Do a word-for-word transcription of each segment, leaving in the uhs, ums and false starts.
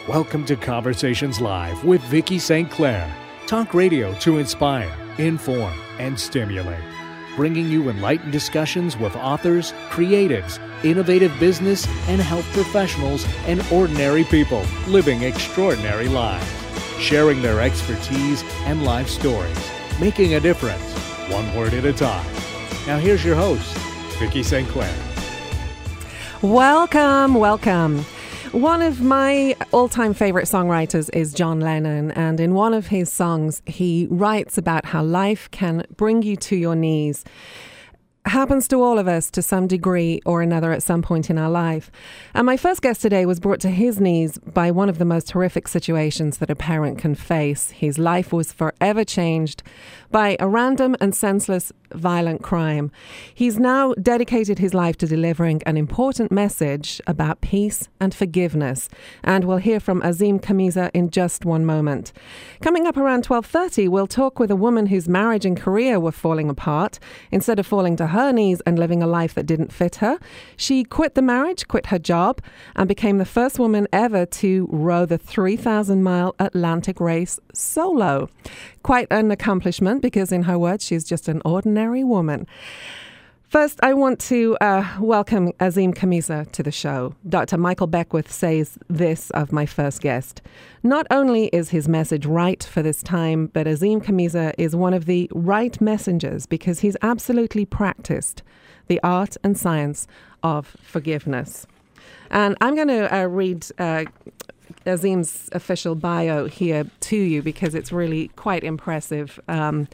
Welcome to Conversations Live with Vicki Saint Clair. Talk radio to inspire, inform, and stimulate. Bringing you enlightened discussions with authors, creatives, innovative business and health professionals, and ordinary people living extraordinary lives. Sharing their expertise and life stories. Making a difference, one word at a time. Now here's your host, Vicki Saint Clair. Welcome, welcome. One of my all-time favorite songwriters is John Lennon, and in one of his songs, he writes about how life can bring you to your knees. Happens to all of us to some degree or another at some point in our life. And my first guest today was brought to his knees by one of the most horrific situations that a parent can face. His life was forever changed by a random and senseless violent crime. He's now dedicated his life to delivering an important message about peace and forgiveness. And we'll hear from Azim Khamisa in just one moment. Coming up around twelve thirty, we'll talk with a woman whose marriage and career were falling apart. Instead of falling to her knees and living a life that didn't fit her, she quit the marriage, quit her job, and became the first woman ever to row the three thousand mile Atlantic race solo. Quite an accomplishment because, in her words, she's just an ordinary woman. First, I want to uh, welcome Azim Khamisa to the show. Doctor Michael Beckwith says this of my first guest. Not only is his message right for this time, but Azim Khamisa is one of the right messengers because he's absolutely practiced the art and science of forgiveness. And I'm going to uh, read uh, Azim's official bio here to you because it's really quite impressive. Um,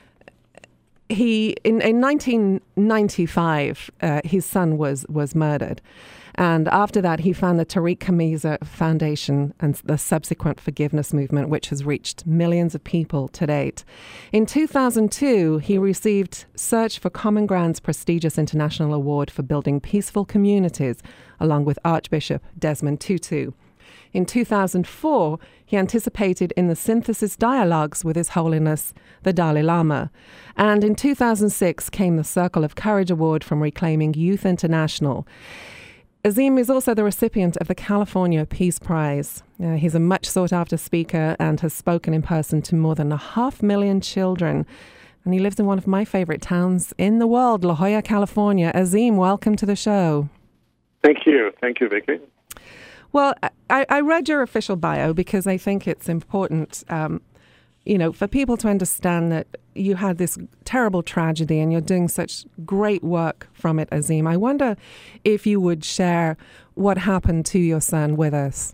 he in, in nineteen ninety-five, uh, his son was was murdered. And after that, he found the Tariq Khamisa Foundation and the subsequent forgiveness movement, which has reached millions of people to date. In two thousand two, he received Search for Common Ground's prestigious international award for building peaceful communities, along with Archbishop Desmond Tutu. In two thousand four, he anticipated in the synthesis dialogues with His Holiness the Dalai Lama. And in two thousand six came the Circle of Courage Award from Reclaiming Youth International. Azim is also the recipient of the California Peace Prize. Uh, he's a much sought-after speaker and has spoken in person to more than a half million children. And he lives in one of my favorite towns in the world, La Jolla, California. Azim, welcome to the show. Thank you. Thank you, Vicki. Well, I, I read your official bio because I think it's important, um, you know, for people to understand that you had this terrible tragedy and you're doing such great work from it, Azim. I wonder if you would share what happened to your son with us.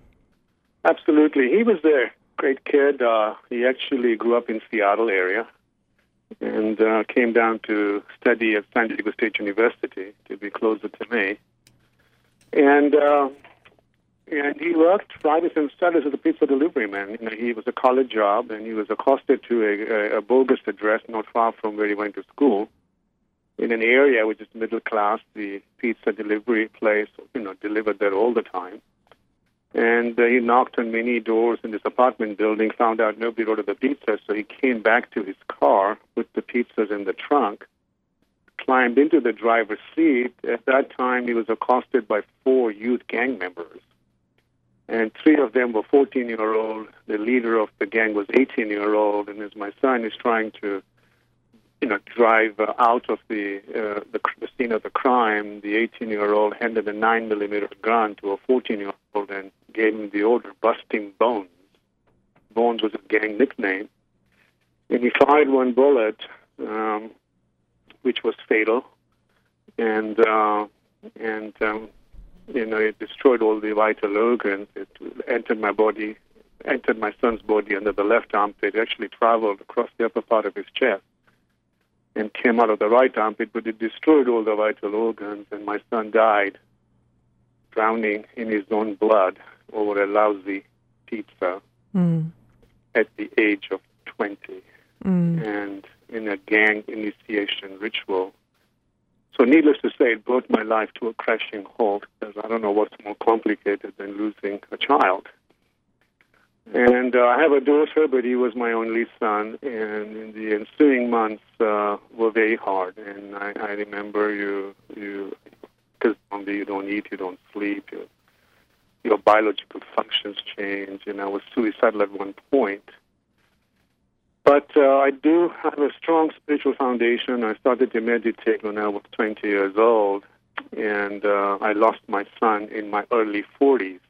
Absolutely. He was a great kid. Uh, he actually grew up in Seattle area and uh, came down to study at San Diego State University to be closer to me. And... Uh, And he worked Fridays and Saturdays as a pizza delivery man. You know, he was a college job, and he was accosted to a, a, a bogus address not far from where he went to school, in an area which is middle class. The pizza delivery place, you know, delivered there all the time. And uh, he knocked on many doors in this apartment building, found out nobody ordered the pizza, so he came back to his car, put the pizzas in the trunk, climbed into the driver's seat. At that time, he was accosted by four youth gang members. And three of them were fourteen-year-old. The leader of the gang was eighteen-year-old. And as my son is trying to, you know, drive uh, out of the, uh, the the scene of the crime, the eighteen-year-old handed a nine millimeter gun to a fourteen-year-old and gave him the order, Busting Bones. Bones was a gang nickname. And he fired one bullet, um, which was fatal. And, uh, and, um, You know, it destroyed all the vital organs. It entered my body, entered my son's body under the left armpit. It actually traveled across the upper part of his chest and came out of the right armpit, but it destroyed all the vital organs, and my son died drowning in his own blood over a lousy pizza mm. at the age of twenty, mm. and in a gang initiation ritual. So needless to say, it brought my life to a crashing halt, because I don't know what's more complicated than losing a child. And uh, I have a daughter, but he was my only son, and in the ensuing months uh, were very hard. And I, I remember you, you, because you don't eat, you don't sleep, you your biological functions change, and I was suicidal at one point. But uh, I do have a strong spiritual foundation. I started to meditate when I was twenty years old, and uh, I lost my son in my early forties.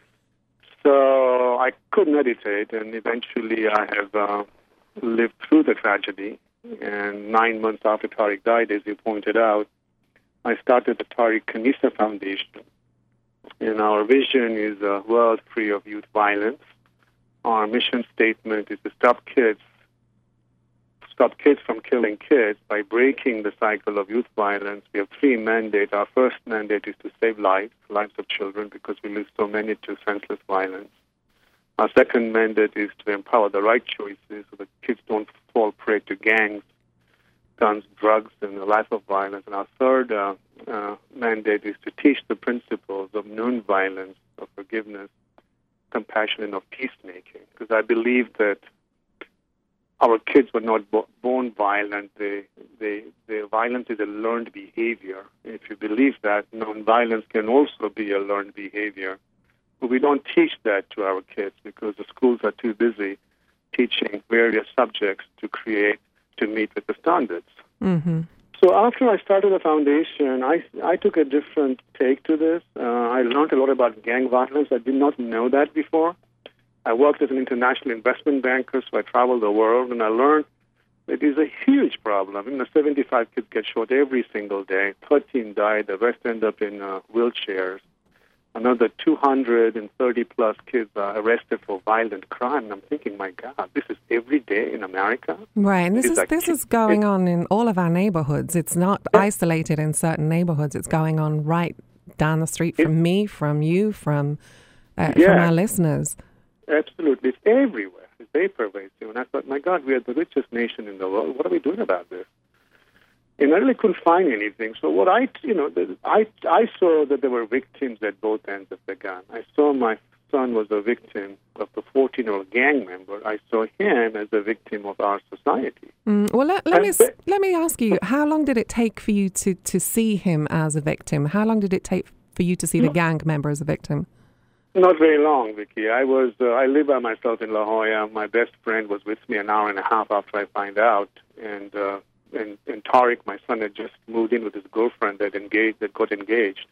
So I could meditate, and eventually I have uh, lived through the tragedy. And nine months after Tariq died, as you pointed out, I started the Tariq Khamis Foundation. And our vision is a world free of youth violence. Our mission statement is to stop kids stop kids from killing kids by breaking the cycle of youth violence. We have three mandates. Our first mandate is to save lives, lives of children, because we lose so many to senseless violence. Our second mandate is to empower the right choices so that kids don't fall prey to gangs, guns, drugs, and a life of violence. And our third uh, uh, mandate is to teach the principles of nonviolence, of forgiveness, compassion, and of peacemaking, because I believe that our kids were not bo- born violent. They, they, their violence is a learned behavior. If you believe that, nonviolence can also be a learned behavior. But we don't teach that to our kids because the schools are too busy teaching various subjects to create, to meet with the standards. Mm-hmm. So after I started the foundation, I, I took a different take to this. Uh, I learned a lot about gang violence. I did not know that before. I worked as an international investment banker, so I traveled the world, and I learned that it is a huge problem. You know, seventy-five kids get shot every single day. thirteen die. The rest end up in uh, wheelchairs. Another two hundred thirty plus kids are arrested for violent crime. And I'm thinking, my God, this is every day in America? Right, and this is like this kids, is going kids. on in all of our neighborhoods. It's not Yeah. isolated in certain neighborhoods. It's going on right down the street from It, me, from you, from uh, yeah. from our listeners. Absolutely. It's everywhere. It's very pervasive. And I thought, my God, we are the richest nation in the world. What are we doing about this? And I really couldn't find anything. So what I, you know, the, I, I saw that there were victims at both ends of the gun. I saw my son was a victim of the fourteen-year-old gang member. I saw him as a victim of our society. Mm, well, let, let And me s- the- let me ask you: how long did it take for you to, to see him as a victim? How long did it take for you to see the gang member as a victim? Not very long, Vicky. I was uh, I live by myself in La Jolla. My best friend was with me an hour and a half after I find out, and uh, and, and Tariq, my son, had just moved in with his girlfriend that engaged that got engaged,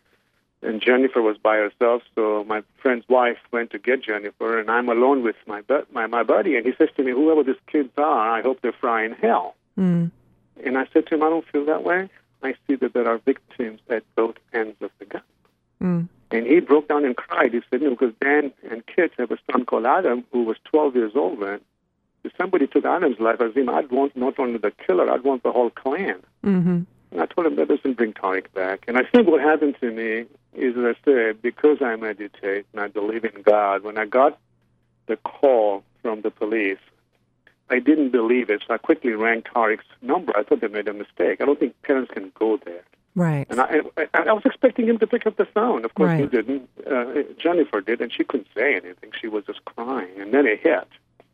and Jennifer was by herself. So my friend's wife went to get Jennifer, and I'm alone with my bu- my my buddy. And he says to me, "Whoever these kids are, I hope they fry in hell." Mm. And I said to him, "I don't feel that way. I see that there are victims at both ends of the gun." Mm. And he broke down and cried. He said, "No, because Dan and kids have a son called Adam who was twelve years old then. If somebody took Adam's life, as him, I'd want not only the killer, I'd want the whole clan." Mm-hmm. And I told him that doesn't bring Tariq back. And I think what happened to me is, as I said, because I meditate and I believe in God, when I got the call from the police, I didn't believe it, so I quickly rang Tariq's number. I thought they made a mistake. I don't think parents can go there. Right. And I, I, I was expecting him to pick up the phone. Of course, Right. he didn't. Uh, Jennifer did, and she couldn't say anything. She was just crying. And then it hit.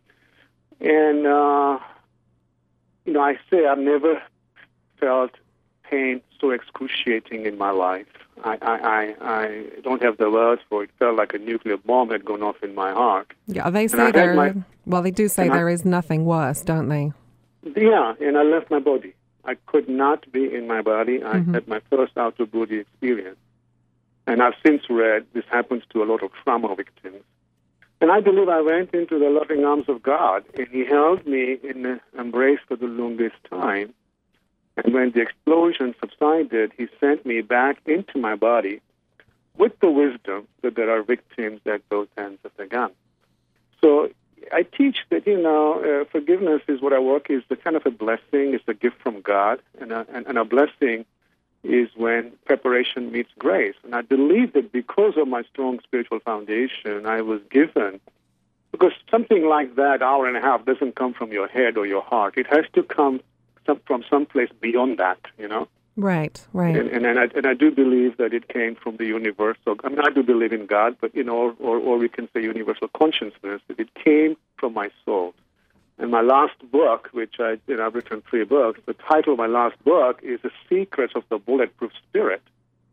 And, uh, you know, I say I've never felt pain so excruciating in my life. I, I, I, I don't have the words for it. It felt like a nuclear bomb had gone off in my heart. Yeah, they I say had there. my- Well, they do say and I- there is nothing worse, don't they? Yeah, and I left my body. I could not be in my body. I Mhm. had my first out-of-body experience. And I've since read this happens to a lot of trauma victims. And I believe I went into the loving arms of God, and He held me in the embrace for the longest time. And when the explosion subsided, He sent me back into my body with the wisdom that there are victims at both ends of the gun. So I teach that, you know, uh, forgiveness is what I work is the kind of a blessing, it's a gift from God, and a, and, and a blessing is when preparation meets grace. And I believe that because of my strong spiritual foundation, I was given, because something like that hour and a half doesn't come from your head or your heart. It has to come some, from someplace beyond that, you know. Right, right. And, and, and, I, and I do believe that it came from the universal, I mean, I do believe in God, but, you know, or, or, or we can say universal consciousness, that it came from my soul. And my last book, which I, you know, I've written three books, the title of my last book is The Secrets of the Bulletproof Spirit.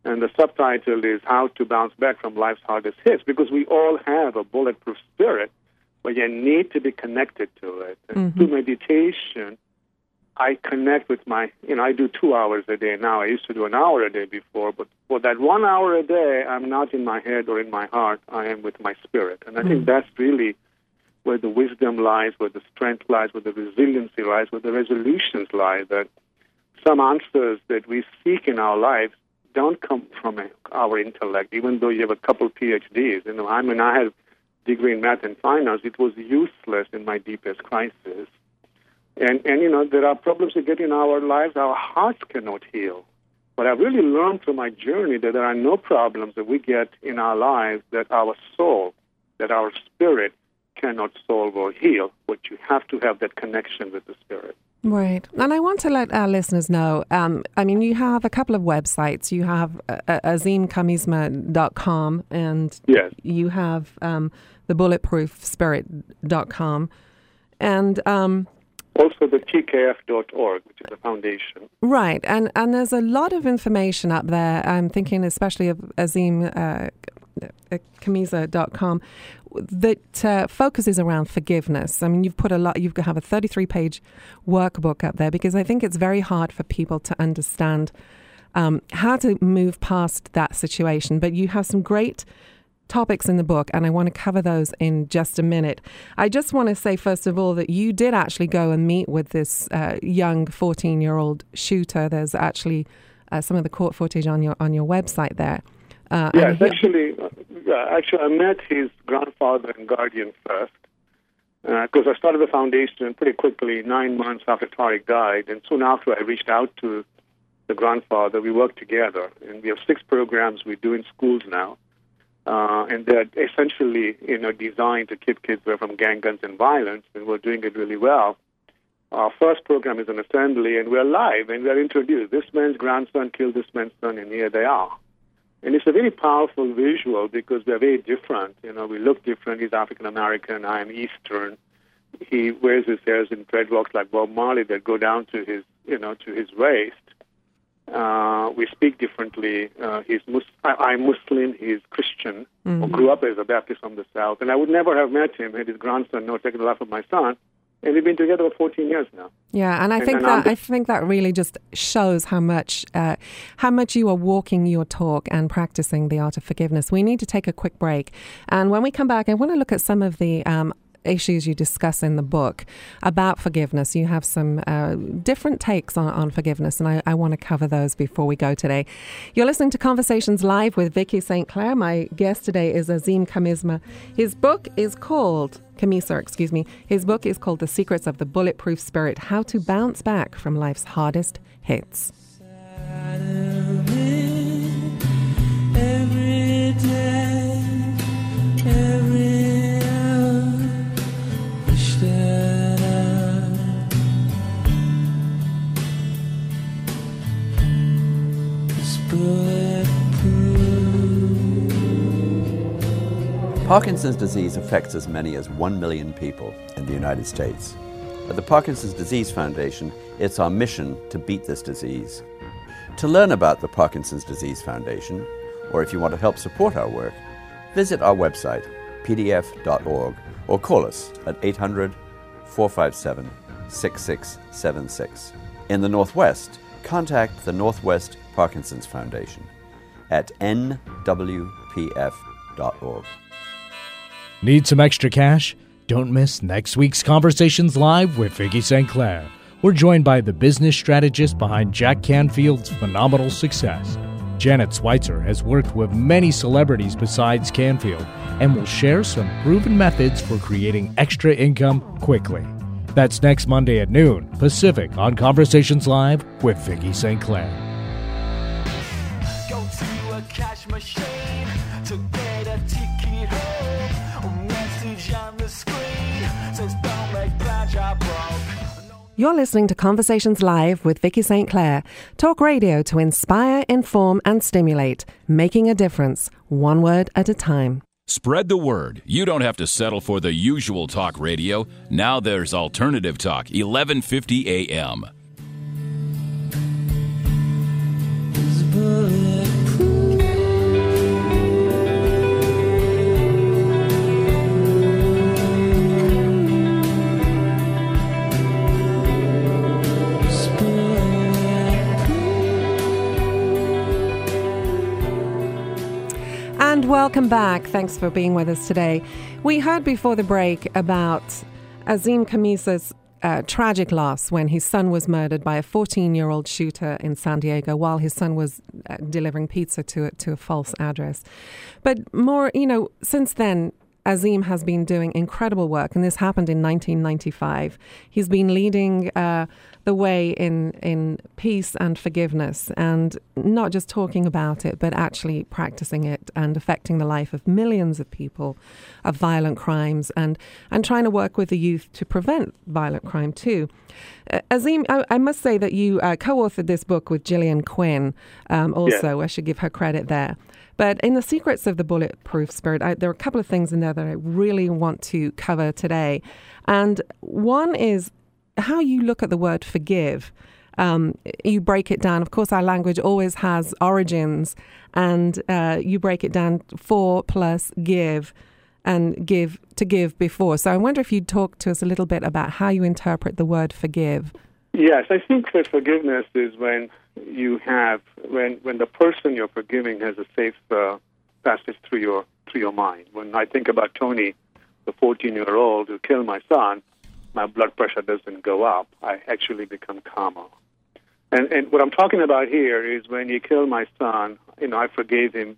And the subtitle is How to Bounce Back from Life's Hardest Hits, because we all have a bulletproof spirit, but you need to be connected to it. And Mm-hmm. through meditation, I connect with my, you know, I do two hours a day now. I used to do an hour a day before, but for that one hour a day, I'm not in my head or in my heart. I am with my spirit. And I Mm. think that's really where the wisdom lies, where the strength lies, where the resiliency lies, where the resolutions lie, that some answers that we seek in our lives don't come from our intellect, even though you have a couple P H Ds. You know, I mean, I had a degree in math and finance. It was useless in my deepest crisis. And, and, you know, there are problems we get in our lives our hearts cannot heal. But I've really learned through my journey that there are no problems that we get in our lives that our soul, that our spirit cannot solve or heal. But you have to have that connection with the spirit. Right. And I want to let our listeners know, um, I mean, you have a couple of websites. You have uh, azim kamisma dot com and Yes. you have um, the bulletproof spirit dot com. And... Um, Also the T K F dot org, which is a foundation. Right, and and there's a lot of information up there. I'm thinking especially of Azim uh, Kamisma dot com that uh, focuses around forgiveness. I mean, you've put a lot. You have a thirty-three page workbook up there because I think it's very hard for people to understand um, how to move past that situation. But you have some great topics in the book, and I want to cover those in just a minute. I just want to say, first of all, that you did actually go and meet with this uh, young fourteen-year-old shooter. There's actually uh, some of the court footage on your on your website there. Uh, yes, he, actually, uh, yeah, actually, I met his grandfather and guardian first, because uh, I started the foundation pretty quickly, nine months after Tariq died, and soon after I reached out to the grandfather. We worked together, and we have six programs we do in schools now. Uh, and they're essentially, you know, designed to keep kids away from gang, guns, and violence, and we're doing it really well. Our first program is an assembly, and we're live, and we're introduced. This man's grandson killed this man's son, and here they are. And it's a very powerful visual because we're very different. You know, we look different. He's African-American. I am Eastern. He wears his hairs in dreadlocks like Bob Marley that go down to his, you know, to his waist. Uh, we speak differently. Uh, he's Mus- I, I'm Muslim. He's Christian. Mm-hmm. Or grew up as a Baptist from the South. And I would never have met him had his grandson not taken the life of my son. And we've been together for fourteen years now. Yeah, and I and, think and that I'm, I think that really just shows how much uh, how much you are walking your talk and practicing the art of forgiveness. We need to take a quick break, and when we come back, I want to look at some of the Um, issues you discuss in the book about forgiveness. You have some uh, different takes on, on forgiveness, and I, I want to cover those before we go today. You're listening to Conversations Live with Vicky Saint Clair. My guest today is Azim Kamisma. His book is called, Kamisma, excuse me, his book is called The Secrets of the Bulletproof Spirit, How to Bounce Back from Life's Hardest Hits. Every day, every Parkinson's disease affects as many as one million people in the United States. At the Parkinson's Disease Foundation, it's our mission to beat this disease. To learn about the Parkinson's Disease Foundation, or if you want to help support our work, visit our website, p d f dot org, or call us at eight hundred, four five seven, six six seven six. In the Northwest, contact the Northwest Parkinson's Foundation at n w p f dot org. Need some extra cash? Don't miss next week's Conversations Live with Vicky Saint Clair. We're joined by the business strategist behind Jack Canfield's phenomenal success. Janet Schweitzer has worked with many celebrities besides Canfield and will share some proven methods for creating extra income quickly. That's next Monday at noon Pacific on Conversations Live with Vicky Saint Clair. Go to a cash machine to get a ticket home. Message on the screen says don't make plans, you're broke. You're listening to Conversations Live with Vicky Saint Clair. Talk radio to inspire, inform, and stimulate, making a difference, one word at a time. Spread the word. You don't have to settle for the usual talk radio. Now there's Alternative Talk, eleven fifty A M. It's bulletproof. And welcome back. Thanks for being with us today. We heard before the break about Azim Khamisa's uh, tragic loss when his son was murdered by a fourteen-year-old shooter in San Diego while his son was uh, delivering pizza to a, to a false address. But more, you know, since then, Azim has been doing incredible work, and this happened in nineteen ninety-five. He's been leading uh, the way in in peace and forgiveness, and not just talking about it, but actually practicing it and affecting the life of millions of people of violent crimes, and, and trying to work with the youth to prevent violent crime too. Uh, Azim, I, I must say that you uh, co-authored this book with Gillian Quinn um, also. Yeah. I should give her credit there. But in The Secrets of the Bulletproof Spirit, I, there are a couple of things in there that I really want to cover today. And one is how you look at the word forgive. Um, you break it down. Of course, our language always has origins, and uh, you break it down for plus give, and give to give before. So I wonder if you'd talk to us a little bit about how you interpret the word forgive. Yes, I think that forgiveness is when you have when when the person you're forgiving has a safe uh, passage through your through your mind. When I think about Tony, the fourteen-year-old who killed my son, my blood pressure doesn't go up. I actually become calmer. And and what I'm talking about here is when he killed my son, you know, I forgave him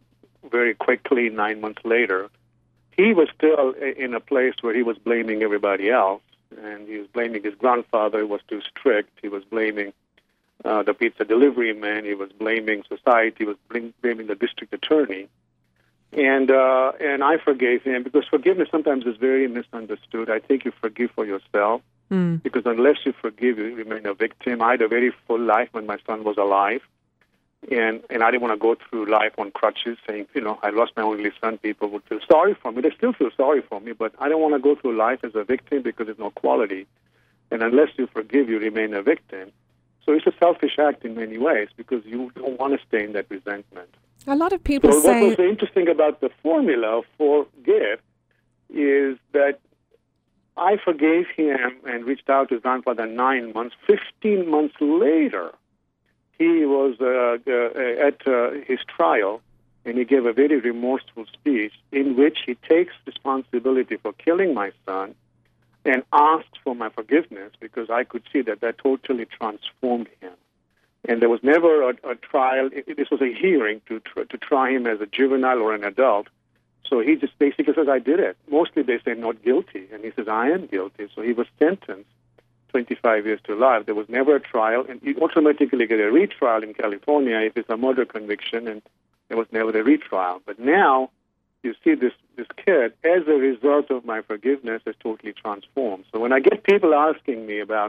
very quickly. Nine months later, he was still in a place where he was blaming everybody else, and he was blaming his grandfather who was too strict. He was blaming Uh, the pizza delivery man. He was blaming society. He was blaming the district attorney, and uh, and I forgave him because forgiveness sometimes is very misunderstood. I think you forgive for yourself mm. because unless you forgive, you remain a victim. I had a very full life when my son was alive, and and I didn't want to go through life on crutches, saying, you know, I lost my only son. People would feel sorry for me. They still feel sorry for me, but I don't want to go through life as a victim because there's no quality, and unless you forgive, you remain a victim. So it's a selfish act in many ways because you don't want to stay in that resentment. A lot of people so say... what was interesting about the formula for forgive is that I forgave him and reached out to his grandfather nine months. Fifteen months later, he was uh, uh, at uh, his trial, and he gave a very remorseful speech in which he takes responsibility for killing my son and asked for my forgiveness because I could see that that totally transformed him. And there was never a, a trial. It, this was a hearing to tr- to try him as a juvenile or an adult. So he just basically says, I did it. Mostly they say not guilty. And he says, I am guilty. So he was sentenced twenty-five years to life. There was never a trial. And you automatically get a retrial in California if it's a murder conviction. And there was never a retrial. But now you see this, this kid, as a result of my forgiveness, is totally transformed. So when I get people asking me about,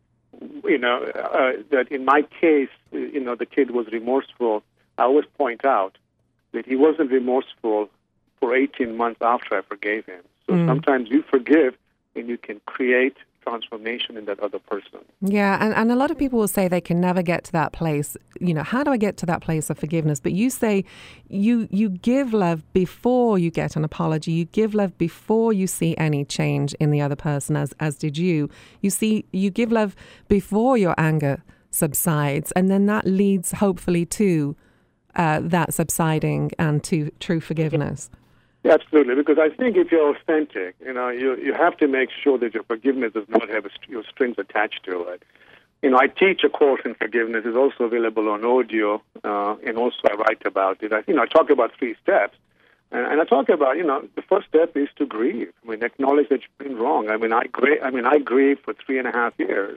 you know, uh, that in my case, you know, the kid was remorseful, I always point out that he wasn't remorseful for eighteen months after I forgave him. So mm. sometimes you forgive and you can create transformation in that other person. Yeah, and, and a lot of people will say they can never get to that place. You know, how do I get to that place of forgiveness? But you say you you give love before you get an apology. You give love before you see any change in the other person, as as did you. You see, you give love before your anger subsides, and then that leads hopefully to uh, that subsiding and to true forgiveness. Absolutely, because I think if you're authentic, you know, you you have to make sure that your forgiveness does not have a, your strings attached to it. You know, I teach a course in forgiveness. It's also available on audio, uh, and also I write about it. I, you know, I talk about three steps, and, and I talk about, you know, the first step is to grieve. I mean, acknowledge that you've been wrong. I mean, I gra- I mean, I grieved for three and a half years.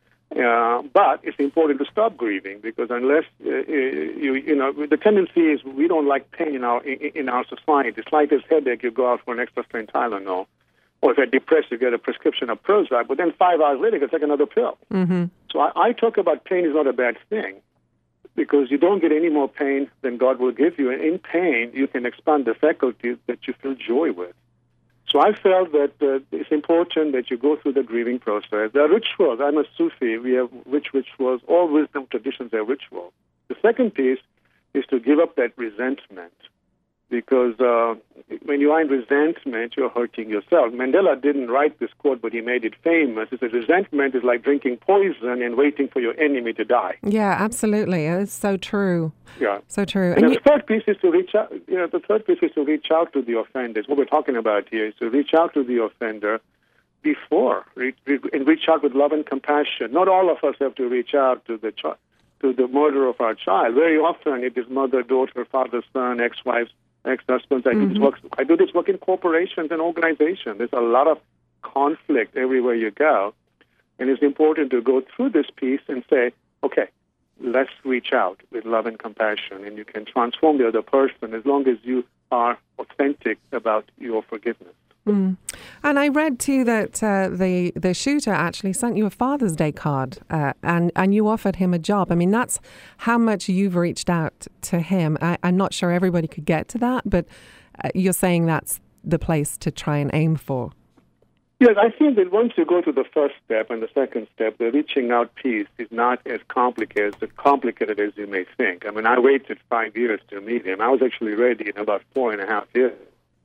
Uh, but it's important to stop grieving because unless uh, you, you know, the tendency is we don't like pain in our in, in our society. Slightest headache, you go out for an extra strength Tylenol, or if you're depressed, you get a prescription of Prozac. But then five hours later, you take another pill. Mm-hmm. So I, I talk about pain is not a bad thing because you don't get any more pain than God will give you, and in pain, you can expand the faculties that you feel joy with. So I felt that uh, it's important that you go through the grieving process. There are rituals. I'm a Sufi. We have rich rituals. All wisdom traditions are rituals. The second piece is to give up that resentment. because uh, when you are in resentment, you're hurting yourself. Mandela didn't write this quote, but he made it famous. He said, resentment is like drinking poison and waiting for your enemy to die. Yeah, absolutely. It's so true. Yeah. So true. And, And the third piece is to reach out, you know, the third piece is to reach out to the offenders. What we're talking about here is to reach out to the offender before, re- re- and reach out with love and compassion. Not all of us have to reach out to the child. To the murder of our child. Very often it is mother, daughter, father, son, ex-wives, ex-husbands. I, mm-hmm. do this work, I do this work in corporations and organizations. There's a lot of conflict everywhere you go. And it's important to go through this piece and say, okay, let's reach out with love and compassion. And you can transform the other person as long as you are authentic about your forgiveness. Mm. And I read too that uh, the the shooter actually sent you a Father's Day card, uh, and and you offered him a job. I mean, that's how much you've reached out to him. I, I'm not sure everybody could get to that, but uh, you're saying that's the place to try and aim for. Yes, I think that once you go to the first step and the second step, the reaching out piece is not as complicated as complicated as you may think. I mean, I waited five years to meet him. I was actually ready in about four and a half years.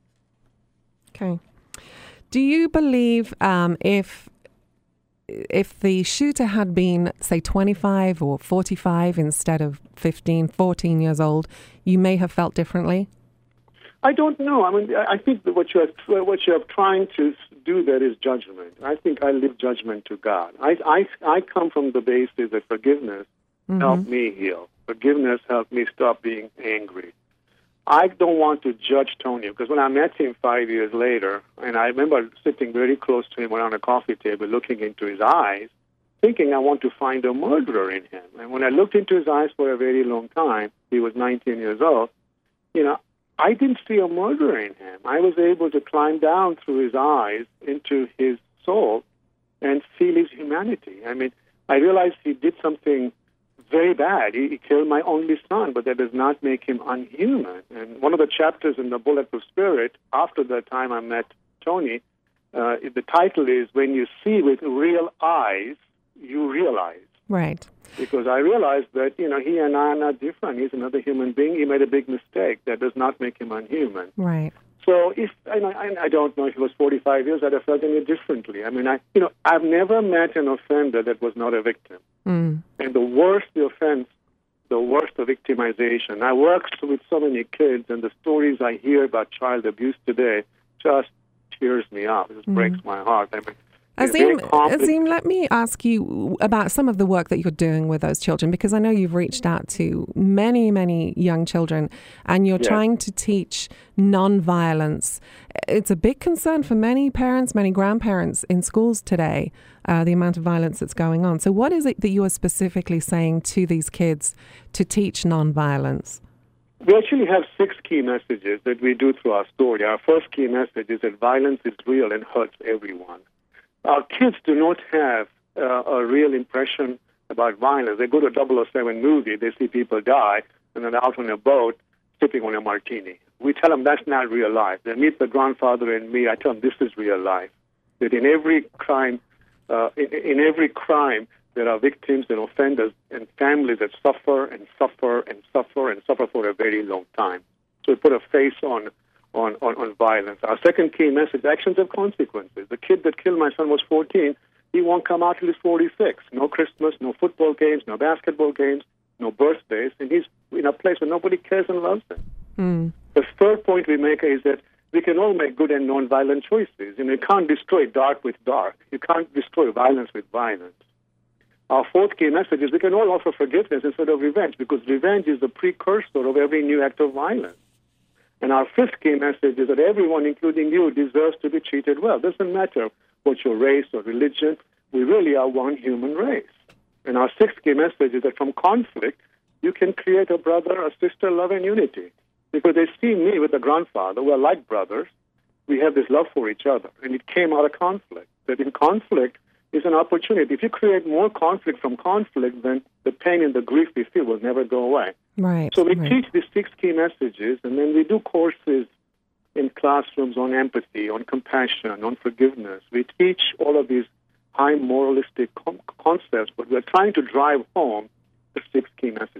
Okay. Do you believe um, if if the shooter had been, say, twenty-five or forty-five instead of fifteen, fourteen years old, you may have felt differently? I don't know. I mean, I think that what you're what you're trying to do there is judgment. I think I leave judgment to God. I I, I come from the basis that forgiveness mm-hmm. helped me heal. Forgiveness helped me stop being angry. I don't want to judge Tony, because when I met him five years later, and I remember sitting very close to him around a coffee table, looking into his eyes, thinking I want to find a murderer in him. And when I looked into his eyes for a very long time, he was nineteen years old, you know, I didn't see a murderer in him. I was able to climb down through his eyes into his soul and feel his humanity. I mean, I realized he did something very bad. He, he killed my only son, but that does not make him unhuman. And one of the chapters in the Bulletproof Spirit, after the time I met Tony, uh, the title is, When You See with Real Eyes, You Realize. Right. Because I realized that, you know, he and I are not different. He's another human being. He made a big mistake. That does not make him unhuman. Right. So if and I, I don't know if it was forty-five years, I'd have felt any differently. I mean, I you know, I've never met an offender that was not a victim. Mm. And the worse the offense, the worse the victimization. I work with so many kids, and the stories I hear about child abuse today just tears me up. It just mm. breaks my heart. I mean, Azim, Azim, let me ask you about some of the work that you're doing with those children, because I know you've reached out to many, many young children, and you're yes. trying to teach non-violence. It's a big concern for many parents, many grandparents in schools today, uh, the amount of violence that's going on. So what is it that you are specifically saying to these kids to teach non-violence? We actually have six key messages that we do through our story. Our first key message is that violence is real and hurts everyone. Our kids do not have uh, a real impression about violence. They go to a double oh seven movie, they see people die, and then they're out on a boat sipping on a martini. We tell them that's not real life. They meet the grandfather and me. I tell them this is real life. That in every crime, uh, in, in every crime, there are victims and offenders and families that suffer and suffer and suffer and suffer for a very long time. So we put a face on On, on, on violence. Our second key message, actions have consequences. The kid that killed my son was fourteen. He won't come out till he's forty-six. No Christmas, no football games, no basketball games, no birthdays, and he's in a place where nobody cares and loves him. Mm. The third point we make is that we can all make good and non-violent choices. You know, you can't destroy dark with dark. You can't destroy violence with violence. Our fourth key message is we can all offer forgiveness instead of revenge, because revenge is the precursor of every new act of violence. And our fifth key message is that everyone, including you, deserves to be treated well. It doesn't matter what your race or religion. We really are one human race. And our sixth key message is that from conflict, you can create a brother or sister love and unity. Because they see me with a grandfather. We're like brothers. We have this love for each other. And it came out of conflict. That in conflict is an opportunity. If you create more conflict from conflict, then the pain and the grief we feel will never go away. Right. So we right. teach these six key messages, and then we do courses in classrooms on empathy, on compassion, on forgiveness. We teach all of these high moralistic com- concepts, but we're trying to drive home the six key messages.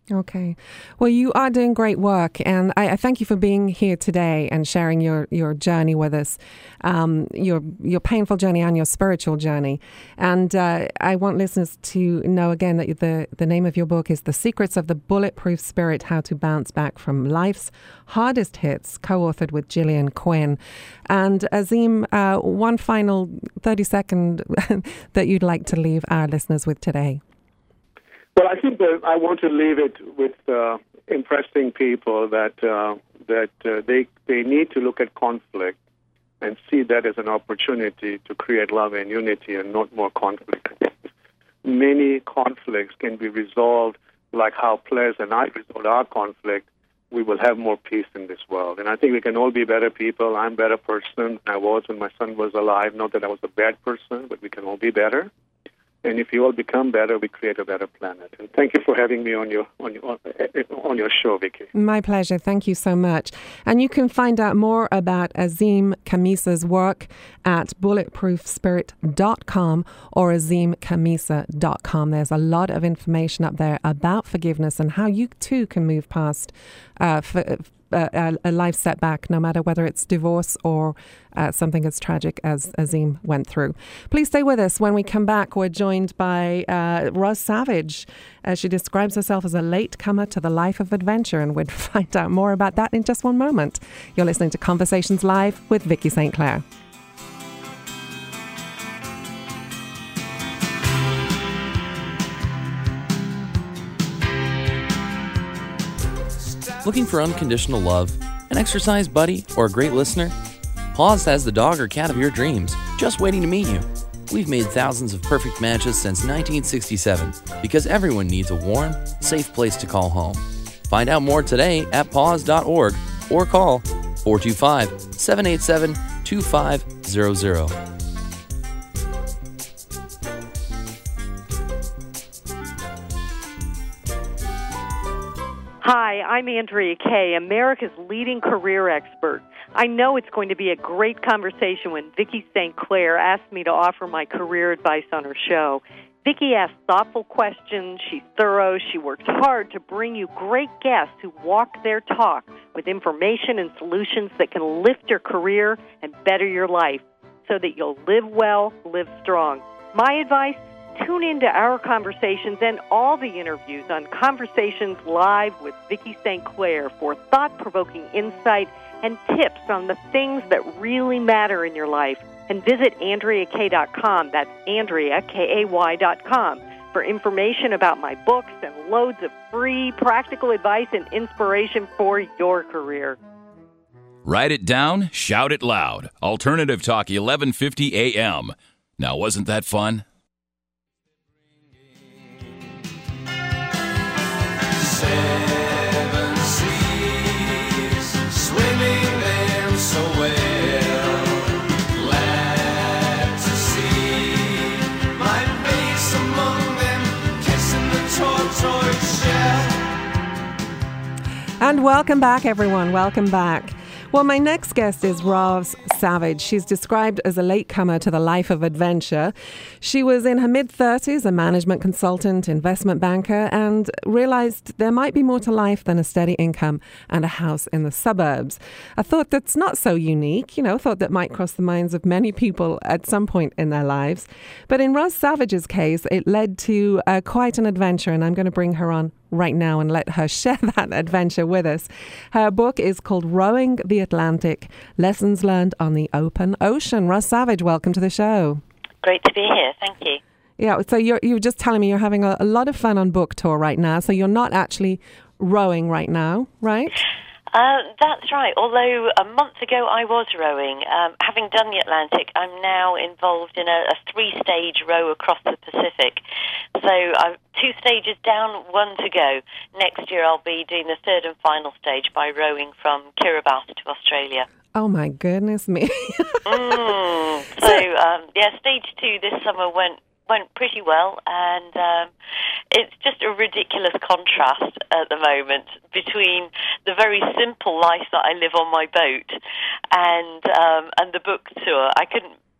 Okay. Well, you are doing great work, and I, I thank you for being here today and sharing your, your journey with us, um, your your painful journey and your spiritual journey. And uh, I want listeners to know again that the, the name of your book is The Secrets of the Bulletproof Spirit, How to Bounce Back from Life's Hardest Hits, co-authored with Gillian Quinn. And Azim, uh, one final thirty second that you'd like to leave our listeners with today. Well, I think that I want to leave it with uh, impressing people that uh, that uh, they they need to look at conflict and see that as an opportunity to create love and unity and not more conflict. Many conflicts can be resolved like how Ples and I resolved our conflict. We will have more peace in this world. And I think we can all be better people. I'm a better person than I was when my son was alive. Not that I was a bad person, but we can all be better. And if you all become better, we create a better planet. And thank you for having me on your on your on your show, Vicky. My pleasure. Thank you so much. And you can find out more about Azim Khamisa's work at bulletproof spirit dot com or azim khamisa dot com. There's a lot of information up there about forgiveness and how you too can move past uh, for, Uh, a, a life setback, no matter whether it's divorce or uh, something as tragic as Azim went through. Please stay with us. When we come back, we're joined by uh, Roz Savage. Uh, she describes herself as a latecomer to the life of adventure, and we'll find out more about that in just one moment. You're listening to Conversations Live with Vicky Saint Clair. Looking for unconditional love, an exercise buddy, or a great listener? Paws has the dog or cat of your dreams, just waiting to meet you. We've made thousands of perfect matches since nineteen sixty-seven because everyone needs a warm, safe place to call home. Find out more today at paws dot org or call four two five, seven eight seven, two five zero zero. Hi, I'm Andrea Kay, America's leading career expert. I know it's going to be a great conversation when Vicky Saint Clair asked me to offer my career advice on her show. Vicky asks thoughtful questions, she's thorough, she works hard to bring you great guests who walk their talk with information and solutions that can lift your career and better your life so that you'll live well, live strong. My advice? Tune into our conversations and all the interviews on Conversations Live with Vicky Saint Clair for thought-provoking insight and tips on the things that really matter in your life. And visit andrea kay dot com, that's Andrea, K A Y dot com, for information about my books and loads of free practical advice and inspiration for your career. Write it down, shout it loud. Alternative Talk, eleven fifty A M. Now, wasn't that fun? Seven seas, swimming them so well. Glad to see my face among them, kissing the tortoise shell. And welcome back, everyone. Welcome back. Well, my next guest is Roz Savage. She's described as a latecomer to the life of adventure. She was in her mid-thirties, a management consultant, investment banker, and realized there might be more to life than a steady income and a house in the suburbs. A thought that's not so unique, you know, a thought that might cross the minds of many people at some point in their lives. But in Roz Savage's case, it led to uh, quite an adventure, and I'm going to bring her on right now and let her share that adventure with us. Her book is called Rowing the Atlantic, Lessons Learned on the Open Ocean. Roz Savage, welcome to the show. Great to be here. Thank you. Yeah, so you're, you were just telling me you're having a, a lot of fun on book tour right now, so you're not actually rowing right now, right? Uh, that's right. Although a month ago I was rowing. Um, having done the Atlantic, I'm now involved in a, a three-stage row across the Pacific. So I'm two stages down, one to go. Next year I'll be doing the third and final stage by rowing from Kiribati to Australia. Oh, my goodness me. mm. So, um, yeah, stage two this summer went went pretty well, and um, it's just a ridiculous contrast at the moment between the very simple life that I live on my boat and um, and the book tour. I couldn't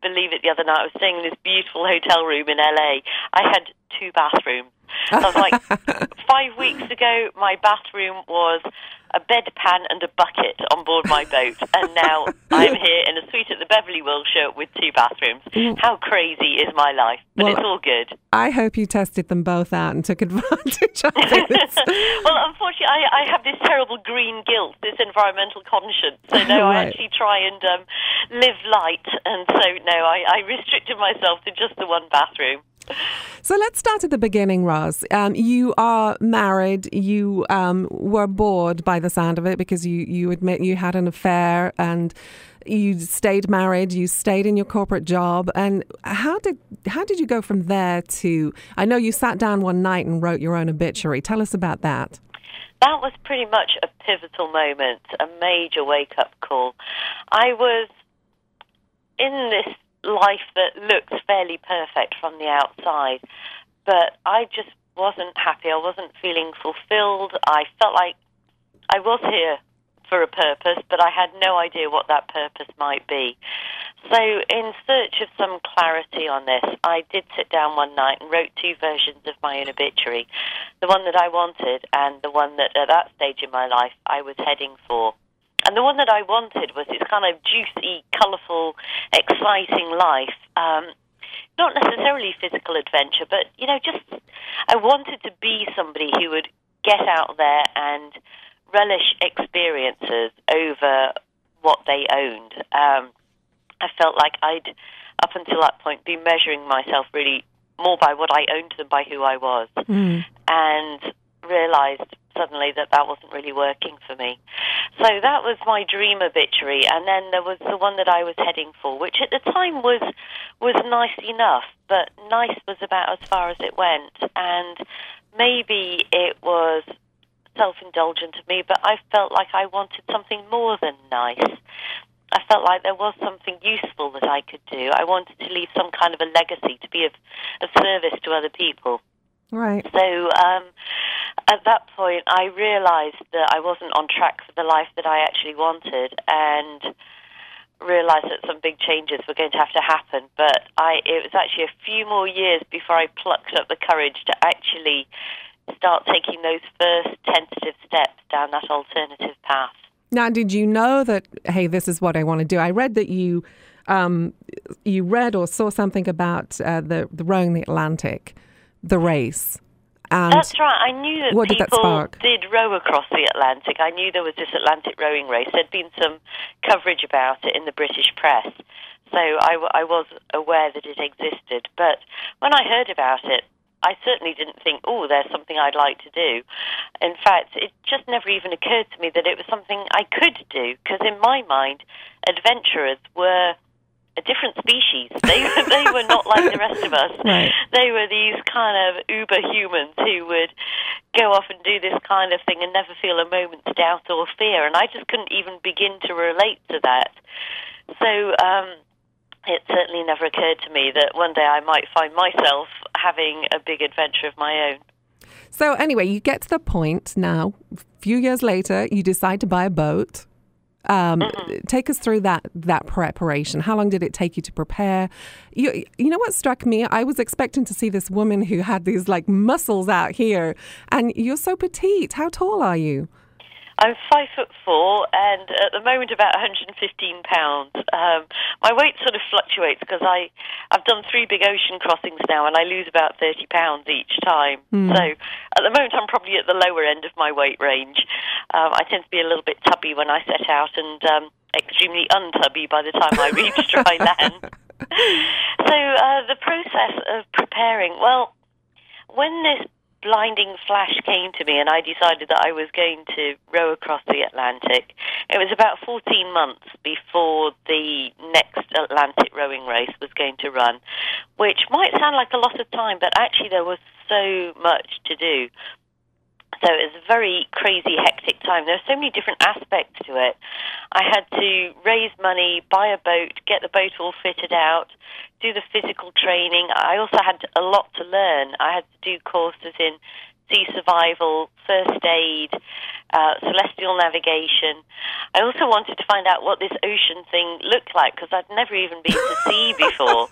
believe it the other night. I was staying in this beautiful hotel room in L A. I had two bathrooms. I was like, five weeks ago, my bathroom was a bedpan and a bucket on board my boat, and now I'm here in a suite at the Beverly Wilshire with two bathrooms. How crazy is my life? But well, it's all good. I hope you tested them both out and took advantage of it. Well, unfortunately, I, I have this terrible green guilt, this environmental conscience. So, no, right. I actually try and um, live light, and so, no, I, I restricted myself to just the one bathroom. So let's start at the beginning, Roz. Um, you are married. You um, were bored by the sound of it because you, you admit you had an affair and you stayed married. You stayed in your corporate job. And how did how did you go from there to? I know you sat down one night and wrote your own obituary. Tell us about that. That was pretty much a pivotal moment, a major wake-up call. I was in this life that looks fairly perfect from the outside, but I just wasn't happy. I wasn't feeling fulfilled. I felt like I was here for a purpose, but I had no idea what that purpose might be. So in search of some clarity on this, I did sit down one night and wrote two versions of my own obituary, the one that I wanted and the one that at that stage in my life I was heading for. And the one that I wanted was this kind of juicy, colourful, exciting life. Um, not necessarily physical adventure, but, you know, just I wanted to be somebody who would get out there and relish experiences over what they owned. Um, I felt like I'd, up until that point, been measuring myself really more by what I owned than by who I was. Mm. And realised suddenly that that wasn't really working for me. So that was my dream obituary, and then there was the one that I was heading for, which at the time was was nice enough, but nice was about as far as it went, and maybe it was self-indulgent of me, but I felt like I wanted something more than nice. I felt like there was something useful that I could do. I wanted to leave some kind of a legacy, to be of, of service to other people. Right. So um, at that point, I realised that I wasn't on track for the life that I actually wanted, and realised that some big changes were going to have to happen. But I, it was actually a few more years before I plucked up the courage to actually start taking those first tentative steps down that alternative path. Now, did you know that, hey, this is what I want to do? I read that you um, you read or saw something about uh, the, the rowing the Atlantic, the race. And that's right. I knew that what people did, that spark? did row across the Atlantic. I knew there was this Atlantic rowing race. There'd been some coverage about it in the British press. So I, I was aware that it existed. But when I heard about it, I certainly didn't think, oh, there's something I'd like to do. In fact, it just never even occurred to me that it was something I could do, because in my mind, adventurers were a different species. They, they were not like the rest of us. Right. They were these kind of uber humans who would go off and do this kind of thing and never feel a moment's doubt or fear, and I just couldn't even begin to relate to that. So um, it certainly never occurred to me that one day I might find myself having a big adventure of my own. So anyway, you get to the point now, a few years later, you decide to buy a boat. Um, mm-hmm. Take us through that that preparation. How long did it take you to prepare? You, you know what struck me? I was expecting to see this woman who had these like muscles out here, and you're so petite. How tall are you? I'm five foot four, and at the moment about one hundred fifteen pounds. Um, my weight sort of fluctuates because I I've done three big ocean crossings now, and I lose about thirty pounds each time. Mm. So at the moment, I'm probably at the lower end of my weight range. Um, I tend to be a little bit tubby when I set out, and um, extremely untubby by the time I reach dry land. So uh, the process of preparing, well, when this blinding flash came to me and I decided that I was going to row across the Atlantic, it was about fourteen months before the next Atlantic rowing race was going to run, which might sound like a lot of time, but actually there was so much to do. So it was a very crazy, hectic time. There were so many different aspects to it. I had to raise money, buy a boat, get the boat all fitted out, do the physical training. I also had a lot to learn. I had to do courses in sea survival, first aid, uh, celestial navigation. I also wanted to find out what this ocean thing looked like, because I'd never even been to sea before.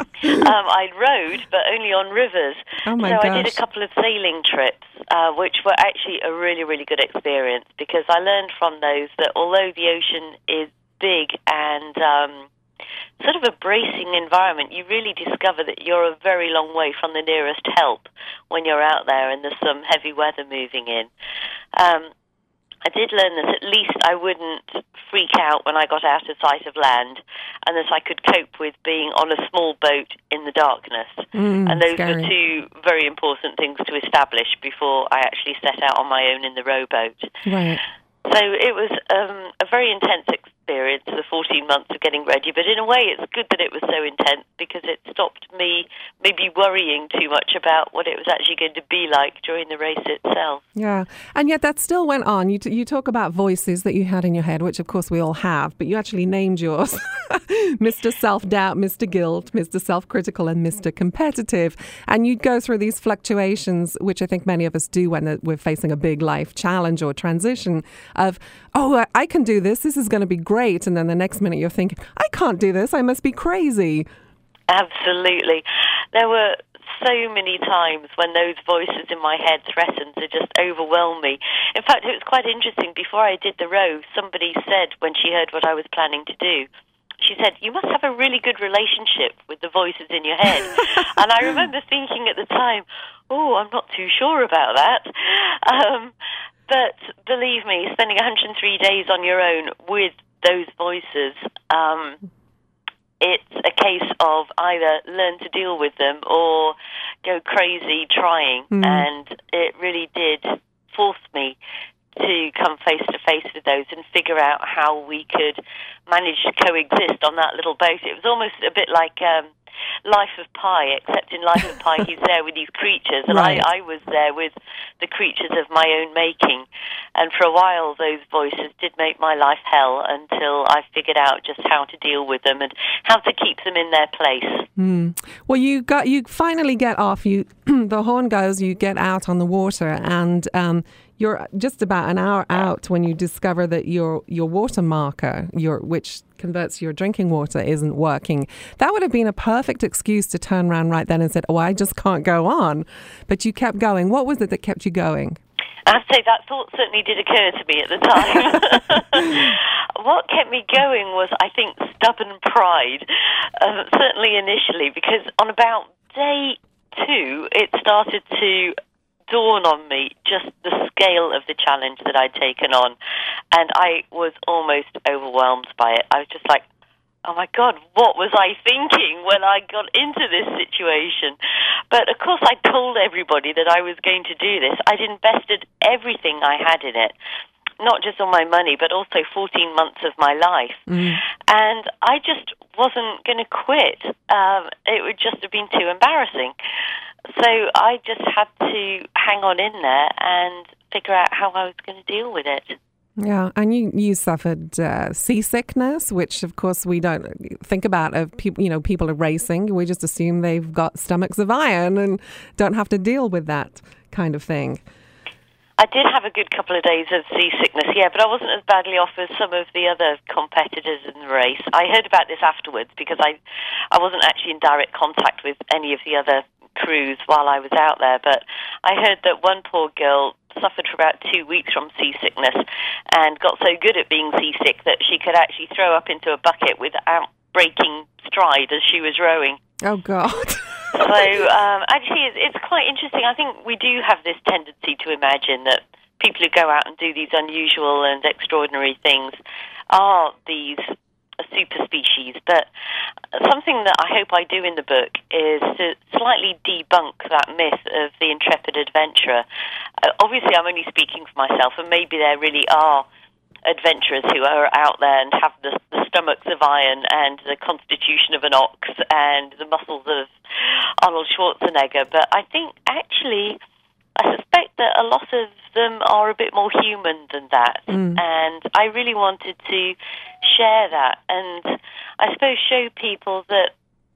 um, I'd rowed, but only on rivers. Oh my so gosh. I did a couple of sailing trips, uh, which were actually a really, really good experience, because I learned from those that although the ocean is big and um, sort of a bracing environment, you really discover that you're a very long way from the nearest help when you're out there and there's some heavy weather moving in. Um, I did learn that at least I wouldn't freak out when I got out of sight of land, and that I could cope with being on a small boat in the darkness. Mm, and those scary. were two very important things to establish before I actually set out on my own in the rowboat. Right. So it was um, a very intense experience, the fourteen months of getting ready. But in a way, it's good that it was so intense, because it stopped me maybe worrying too much about what it was actually going to be like during the race itself. Yeah, and yet that still went on. You t- you talk about voices that you had in your head, which of course we all have, but you actually named yours Mister Self-Doubt, Mister Guilt, Mister Self-Critical, and Mister Competitive. And you'd go through these fluctuations, which I think many of us do when we're facing a big life challenge or transition of, oh, I can do this, this is going to be great. And then the next minute you're thinking, I can't do this, I must be crazy. Absolutely. There were so many times when those voices in my head threatened to just overwhelm me. In fact, it was quite interesting. Before I did the row, somebody said, when she heard what I was planning to do, she said, you must have a really good relationship with the voices in your head. And I remember thinking at the time, oh, I'm not too sure about that. Um, but believe me, spending one hundred three days on your own with those voices, um, it's a case of either learn to deal with them or go crazy trying. Mm. And it really did force me to come face to face with those and figure out how we could manage to coexist on that little boat. It was almost a bit like um, Life of Pi, except in Life of Pi he's there with these creatures, and right. I, I was there with the creatures of my own making. And for a while those voices did make my life hell until I figured out just how to deal with them and how to keep them in their place. Mm. Well, you got you finally get off. You the horn goes. You get out on the water, and um, you're just about an hour out when you discover that your your water marker, your which converts your drinking water, isn't working. That would have been a perfect excuse to turn around right then and said, "Oh, I just can't go on." But you kept going. What was it that kept you going? I'd say that thought certainly did occur to me at the time. What kept me going was, I think, stubborn pride, uh, certainly initially, because on about day two, it started to dawn on me just the scale of the challenge that I'd taken on, and I was almost overwhelmed by it. I was just like, oh my God, what was I thinking when I got into this situation? But of course I told everybody that I was going to do this. I'd invested everything I had in it, not just all my money, but also fourteen months of my life. Mm. And I just wasn't going to quit. Um, it would just have been too embarrassing. So I just had to hang on in there and figure out how I was going to deal with it. Yeah, and you, you suffered uh, seasickness, which of course we don't think about. Of people, you know, people are racing. We just assume they've got stomachs of iron and don't have to deal with that kind of thing. I did have a good couple of days of seasickness, yeah, but I wasn't as badly off as some of the other competitors in the race. I heard about this afterwards because I, I wasn't actually in direct contact with any of the other crews while I was out there, but I heard that one poor girl suffered for about two weeks from seasickness and got so good at being seasick that she could actually throw up into a bucket without breaking stride as she was rowing. Oh, God. So um, actually it's, it's quite interesting. I think we do have this tendency to imagine that people who go out and do these unusual and extraordinary things are these super species, but something that I hope I do in the book is to slightly debunk that myth of the intrepid adventurer. Uh, obviously, I'm only speaking for myself, and maybe there really are adventurers who are out there and have the, the stomachs of iron and the constitution of an ox and the muscles of Arnold Schwarzenegger, but I think actually I suspect that a lot of them are a bit more human than that. Mm. And I really wanted to share that and I suppose show people that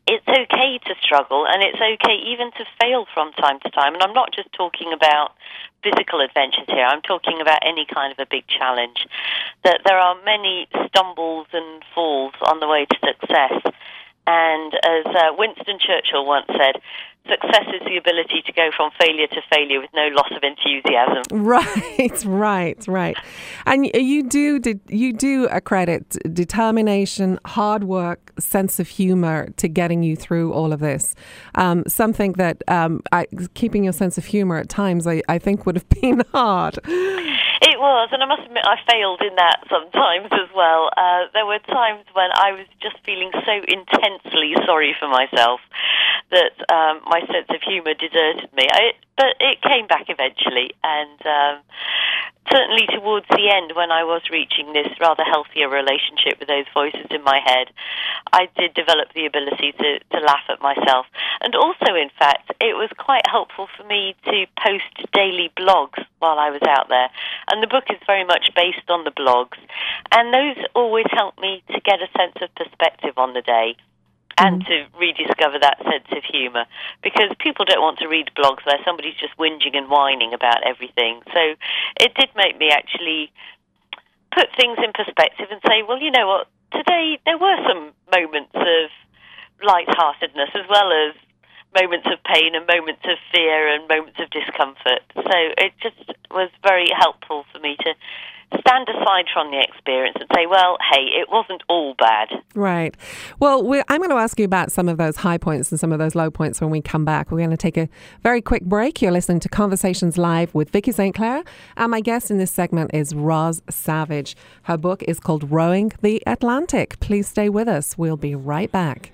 it's okay to struggle, and it's okay even to fail from time to time. And I'm not just talking about physical adventures here. I'm talking about any kind of a big challenge. That there are many stumbles and falls on the way to success. And as uh, Winston Churchill once said, success is the ability to go from failure to failure with no loss of enthusiasm. Right, right, right. And you do you do accredit determination, hard work, sense of humor to getting you through all of this. Um, something that um, I, keeping your sense of humor at times, I, I think, would have been hard. It was, and I must admit I failed in that sometimes as well. Uh, there were times when I was just feeling so intensely sorry for myself that um, my sense of humour deserted me. I, but it came back eventually, and um, certainly towards the end, when I was reaching this rather healthier relationship with those voices in my head, I did develop the ability to, to laugh at myself. And also, in fact, it was quite helpful for me to post daily blogs while I was out there. And the book is very much based on the blogs. And those always help me to get a sense of perspective on the day and mm. to rediscover that sense of humour. Because people don't want to read blogs where somebody's just whinging and whining about everything. So it did make me actually put things in perspective and say, well, you know what, today there were some moments of lightheartedness as well as moments of pain and moments of fear and moments of discomfort. So it just was very helpful for me to stand aside from the experience and say, well, hey, it wasn't all bad. Right. Well, we're, I'm going to ask you about some of those high points and some of those low points when we come back. We're going to take a very quick break. You're listening to Conversations Live with Vicky Saint Clair. And my guest in this segment is Roz Savage. Her book is called Rowing the Atlantic. Please stay with us. We'll be right back.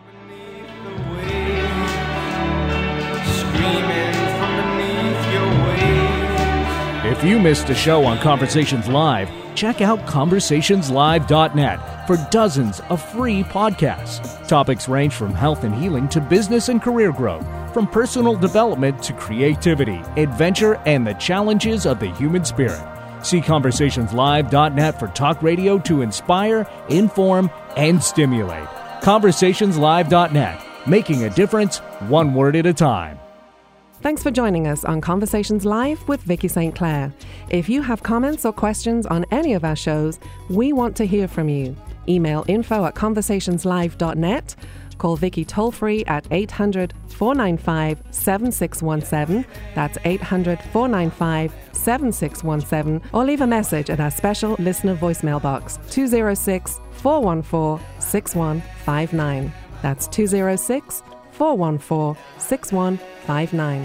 If you missed a show on Conversations Live, check out conversations live dot net for dozens of free podcasts. Topics range from health and healing to business and career growth, from personal development to creativity, adventure, and the challenges of the human spirit. See conversations live dot net for talk radio to inspire, inform, and stimulate. conversations live dot net, making a difference one word at a time. Thanks for joining us on Conversations Live with Vicky Saint Clair. If you have comments or questions on any of our shows, we want to hear from you. Email info at conversations live dot net. Call Vicky toll-free at eight hundred, four nine five, seven six one seven. That's eight hundred, four nine five, seven six one seven. Or leave a message at our special listener voicemail box, two oh six, four one four, six one five nine. That's two oh six, four one four, six one five nine.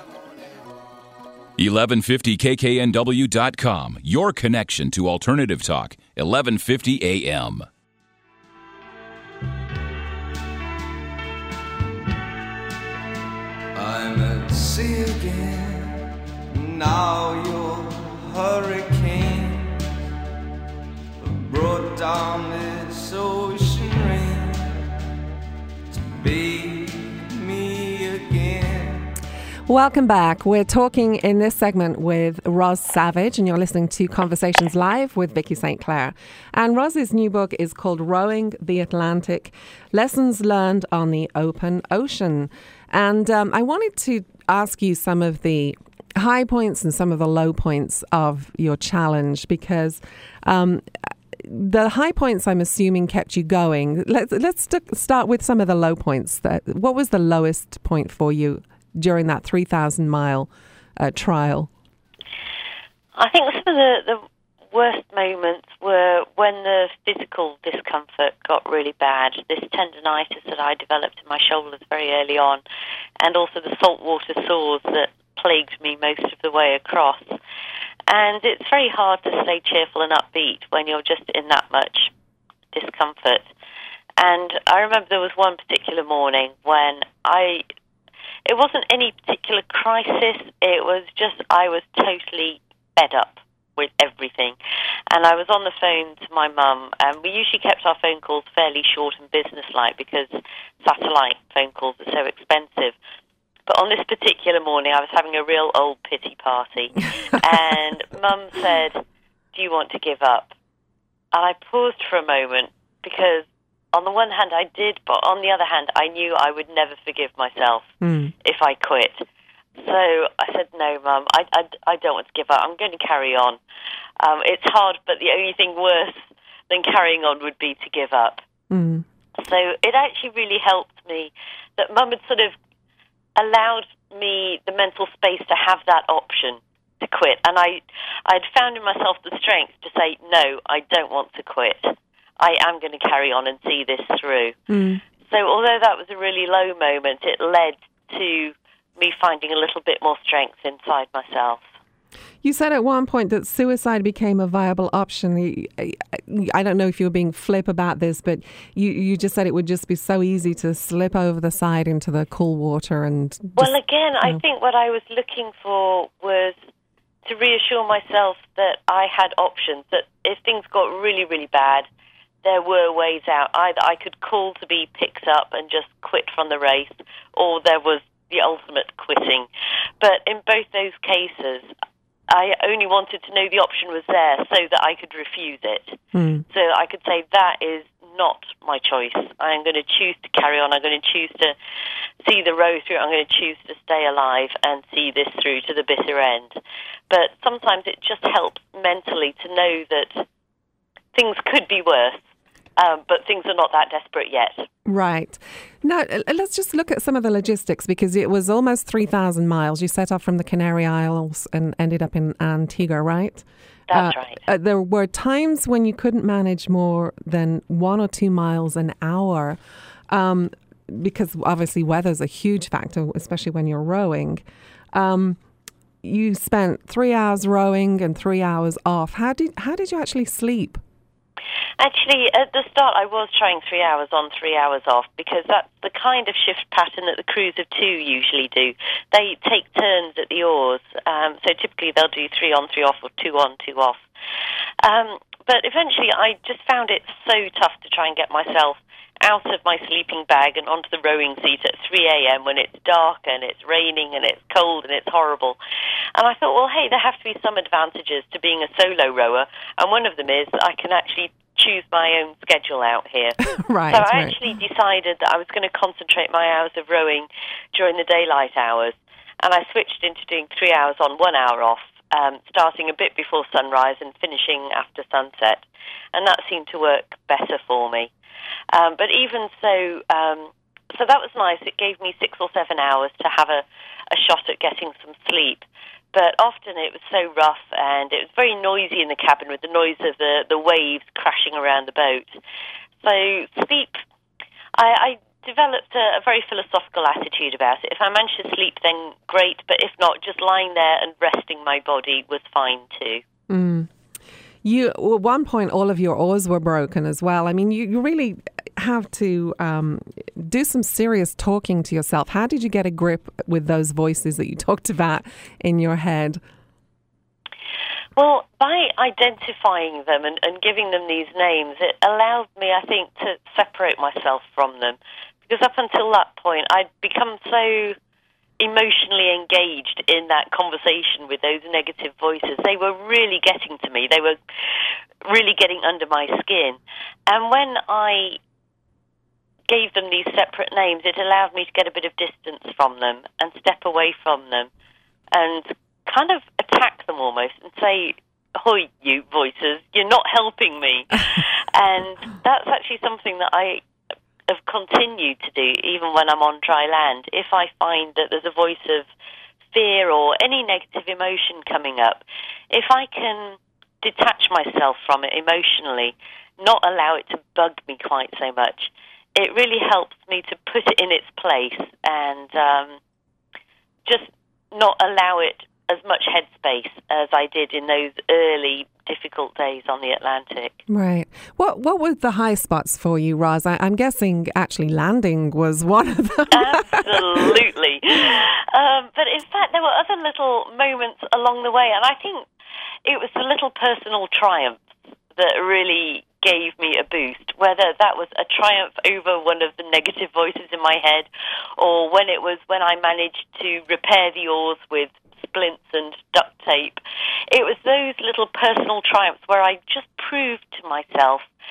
eleven fifty K K N W dot com, your connection to Alternative Talk, eleven fifty A M. I'm at sea again, now your hurricane brought down this ocean rain to bathe me again. Welcome back. We're talking in this segment with Roz Savage, and you're listening to Conversations Live with Vicky Saint Clair. And Roz's new book is called Rowing the Atlantic, Lessons Learned on the Open Ocean. And um, I wanted to ask you some of the high points and some of the low points of your challenge, because um, the high points, I'm assuming, kept you going. Let's, let's st- start with some of the low points. That, what was the lowest point for you during that three thousand mile uh, trial? I think some of the, the worst moments were when the physical discomfort got really bad. This tendinitis that I developed in my shoulders very early on, and also the saltwater sores that plagued me most of the way across. And it's very hard to stay cheerful and upbeat when you're just in that much discomfort. And I remember there was one particular morning when I... It wasn't any particular crisis. It was just I was totally fed up with everything. And I was on the phone to my mum, and we usually kept our phone calls fairly short and businesslike because satellite phone calls are so expensive. But on this particular morning, I was having a real old pity party. And Mum said, "Do you want to give up?" And I paused for a moment because on the one hand, I did, but on the other hand, I knew I would never forgive myself Mm. if I quit. So I said, no, Mum, I, I, I don't want to give up. I'm going to carry on. Um, it's hard, but the only thing worse than carrying on would be to give up. Mm. So it actually really helped me that Mum had sort of allowed me the mental space to have that option to quit. And I, I'd found in myself the strength to say, no, I don't want to quit. I am going to carry on and see this through. Mm. So although that was a really low moment, it led to me finding a little bit more strength inside myself. You said at one point that suicide became a viable option. I don't know if you were being flip about this, but you, you just said it would just be so easy to slip over the side into the cool water. And just, well, again, you know. I think what I was looking for was to reassure myself that I had options, that if things got really, really bad, there were ways out. Either I could call to be picked up and just quit from the race, or there was the ultimate quitting. But in both those cases, I only wanted to know the option was there so that I could refuse it. Mm. So I could say, that is not my choice. I'm going to choose to carry on. I'm going to choose to see the row through. I'm going to choose to stay alive and see this through to the bitter end. But sometimes it just helps mentally to know that things could be worse, um, but things are not that desperate yet. Right. Now, uh, let's just look at some of the logistics, because it was almost three thousand miles. You set off from the Canary Isles and ended up in Antigua, right? That's uh, right. Uh, there were times when you couldn't manage more than one or two miles an hour, um, because obviously weather's a huge factor, especially when you're rowing. Um, you spent three hours rowing and three hours off. How did how did you actually sleep? Actually, at the start, I was trying three hours on, three hours off, because that's the kind of shift pattern that the crews of two usually do. They take turns at the oars, um, so typically they'll do three on, three off, or two on, two off. Um, but eventually, I just found it so tough to try and get myself out of my sleeping bag and onto the rowing seat at three a.m. when it's dark and it's raining and it's cold and it's horrible. And I thought, well, hey, there have to be some advantages to being a solo rower, and one of them is I can actually choose my own schedule out here. Right. So I right. actually decided that I was going to concentrate my hours of rowing during the daylight hours, and I switched into doing three hours on, one hour off, um, starting a bit before sunrise and finishing after sunset, and that seemed to work better for me. Um, but even so, um, so that was nice. It gave me six or seven hours to have a, a shot at getting some sleep. But often it was so rough, and it was very noisy in the cabin with the noise of the, the waves crashing around the boat. So sleep, I, I developed a, a very philosophical attitude about it. If I managed to sleep, then great. But if not, just lying there and resting my body was fine too. Mm. You, at one point, all of your oars were broken as well. I mean, you, you really have to um, do some serious talking to yourself. How did you get a grip with those voices that you talked about in your head? Well, by identifying them and, and giving them these names, it allowed me, I think, to separate myself from them. Because up until that point, I'd become so emotionally engaged in that conversation with those negative voices. They were really getting to me. They were really getting under my skin. And when I gave them these separate names, it allowed me to get a bit of distance from them and step away from them and kind of attack them almost and say, "Hoi, you voices, you're not helping me." And that's actually something that I have continued to do even when I'm on dry land. If I find that there's a voice of fear or any negative emotion coming up, if I can detach myself from it emotionally, not allow it to bug me quite so much, it really helps me to put it in its place and um, just not allow it as much headspace as I did in those early difficult days on the Atlantic. Right. What what were the high spots for you, Roz? I, I'm guessing actually landing was one of them. Absolutely. Um, but in fact, there were other little moments along the way, and I think it was the little personal triumphs that really gave me a boost, whether that was a triumph over one of the negative voices in my head, or when it was when I managed to repair the oars with splints and duct tape. It was those little personal triumphs where I just proved to myself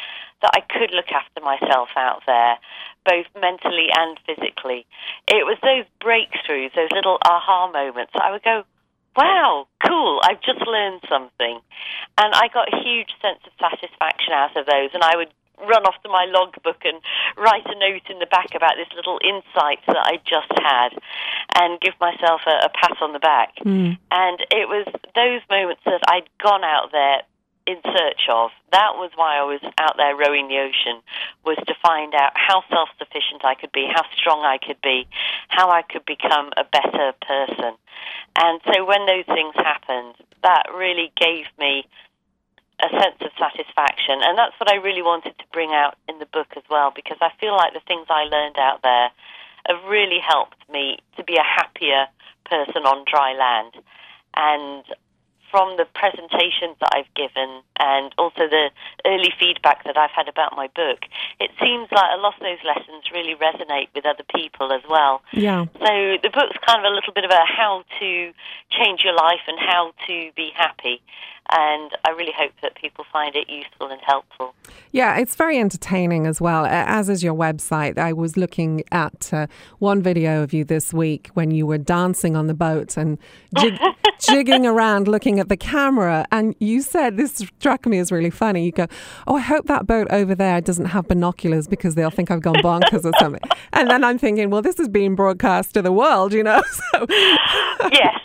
that I could look after myself out there, both mentally and physically. It was those breakthroughs, those little aha moments. I would go, wow, cool, I've just learned something. And I got a huge sense of satisfaction out of those, and I would run off to my logbook and write a note in the back about this little insight that I just had and give myself a, a pat on the back. Mm. And it was those moments that I'd gone out there in search of. That was why I was out there rowing the ocean, was to find out how self-sufficient I could be, how strong I could be, how I could become a better person. And so when those things happened, that really gave me a sense of satisfaction. And that's what I really wanted to bring out in the book as well, because I feel like the things I learned out there have really helped me to be a happier person on dry land. And from the presentations that I've given and also the early feedback that I've had about my book, it seems like a lot of those lessons really resonate with other people as well. Yeah. So the book's kind of a little bit of a how to change your life and how to be happy. And I really hope that people find it useful and helpful. Yeah, it's very entertaining as well, as is your website. I was looking at uh, one video of you this week when you were dancing on the boat and jig- jigging around looking at the camera. And you said, this struck me as really funny, you go, oh, I hope that boat over there doesn't have binoculars because they'll think I've gone bonkers or something. And then I'm thinking, well, this is being broadcast to the world, you know. So. Yes.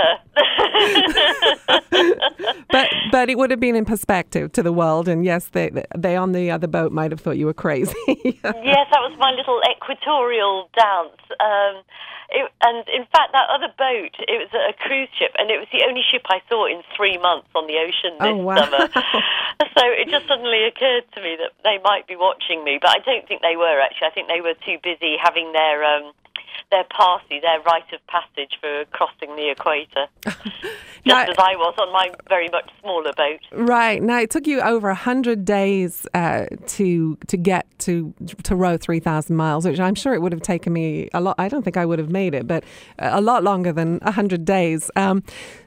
but but it would have been in perspective to the world, and yes, they they on the other boat might have thought you were crazy. Yes, that was my little equatorial dance. Um, it, and in fact, that other boat, it was a cruise ship, and it was the only ship I saw in three months on the ocean this oh, wow. summer. So it just suddenly occurred to me that they might be watching me, but I don't think they were, actually. I think they were too busy having their Um, their party, their rite of passage for crossing the equator, just now, as I was on my very much smaller boat. Right. Now, it took you over one hundred days uh, to to get to to row three thousand miles, which I'm sure it would have taken me a lot. I don't think I would have made it, but a lot longer than one hundred days. Um,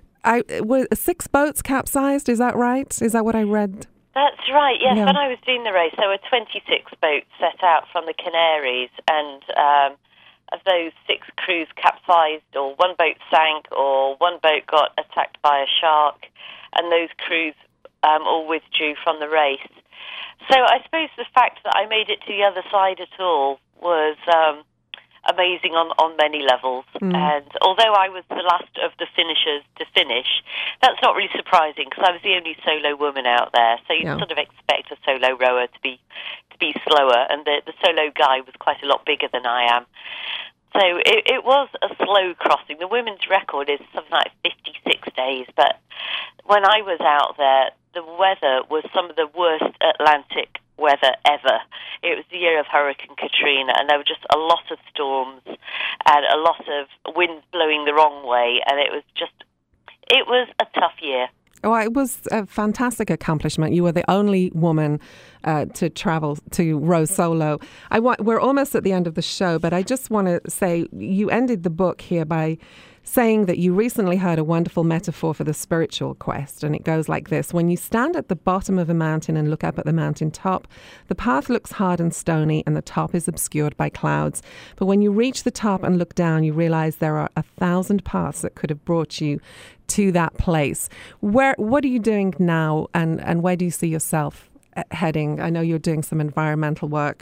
I were six boats capsized, is that right? Is that what I read? That's right, yes. Yeah. When I was doing the race, there were twenty-six boats set out from the Canaries, and um, of those, six crews capsized, or one boat sank, or one boat got attacked by a shark, and those crews um, all withdrew from the race. So I suppose the fact that I made it to the other side at all was um, amazing on, on many levels. Mm. And although I was the last of the finishers to finish, that's not really surprising because I was the only solo woman out there. So you'd yeah. sort of expect a solo rower to be to be slower, and the, the solo guy was quite a lot bigger than I am. So it, it was a slow crossing. The women's record is something like fifty-six days, but when I was out there, the weather was some of the worst Atlantic weather ever. It was the year of Hurricane Katrina, and there were just a lot of storms and a lot of winds blowing the wrong way, and it was just, it was a tough year. Oh, it was a fantastic accomplishment. You were the only woman uh, to travel, to row solo. I want, we're almost at the end of the show, but I just want to say you ended the book here by saying that you recently heard a wonderful metaphor for the spiritual quest, and it goes like this. When you stand at the bottom of a mountain and look up at the mountain top, the path looks hard and stony and the top is obscured by clouds. But when you reach the top and look down, you realize there are a thousand paths that could have brought you to that place. Where, what are you doing now, and, and where do you see yourself heading? I know you're doing some environmental work.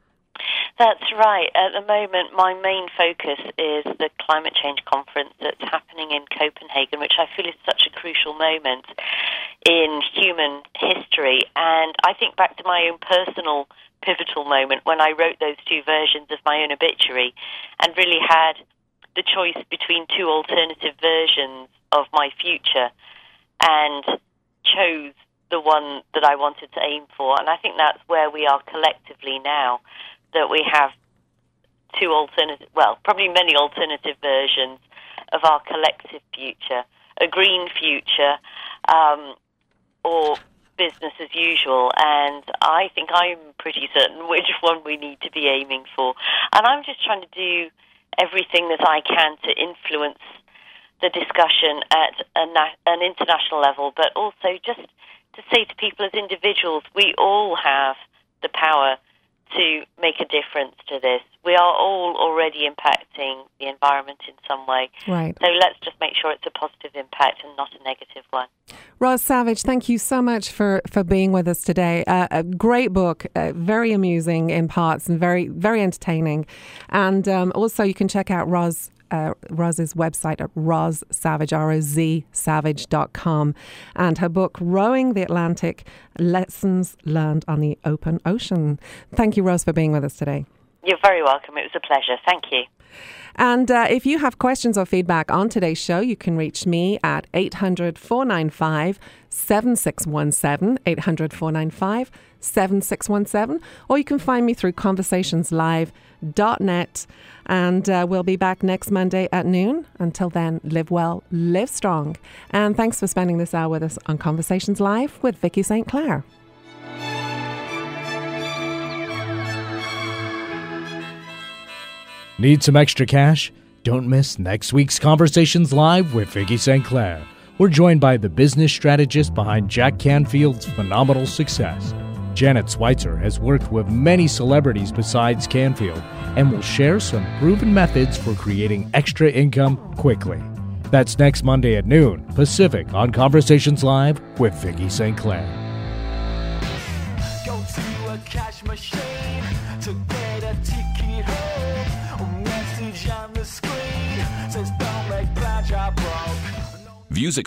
That's right. At the moment, my main focus is the climate change conference that's happening in Copenhagen, which I feel is such a crucial moment in human history. And I think back to my own personal pivotal moment when I wrote those two versions of my own obituary and really had the choice between two alternative versions of my future and chose the one that I wanted to aim for. And I think that's where we are collectively now, that we have two alternative, well, probably many alternative versions of our collective future, a green future um, or business as usual. And I think I'm pretty certain which one we need to be aiming for. And I'm just trying to do everything that I can to influence the discussion at a na- an international level, but also just to say to people as individuals, we all have the power to make a difference to this. We are all already impacting the environment in some way. Right. So let's just make sure it's a positive impact and not a negative one. Roz Savage, thank you so much for, for being with us today. Uh, a great book, uh, very amusing in parts and very, very entertaining. And um, also you can check out Roz Uh, Roz's website at Roz Savage, R O Z Savage dot com, and her book, Rowing the Atlantic, Lessons Learned on the Open Ocean. Thank you, Roz, for being with us today. You're very welcome. It was a pleasure. Thank you. And uh, if you have questions or feedback on today's show, you can reach me at eight hundred, four nine five, seven six one seven, eight hundred, four nine five, seven six one seven, or you can find me through conversations live dot net. And uh, we'll be back next Monday at noon. Until then, live well, live strong. And thanks for spending this hour with us on Conversations Live with Vicky Saint Clair. Need some extra cash? Don't miss next week's Conversations Live with Vicky Saint Clair. We're joined by the business strategist behind Jack Canfield's phenomenal success. Janet Schweitzer has worked with many celebrities besides Canfield and will share some proven methods for creating extra income quickly. That's next Monday at noon Pacific on Conversations Live with Vicky Saint Clair. Go to a cash machine to get a ticket home. A message on the screen says don't make bad job broke. Views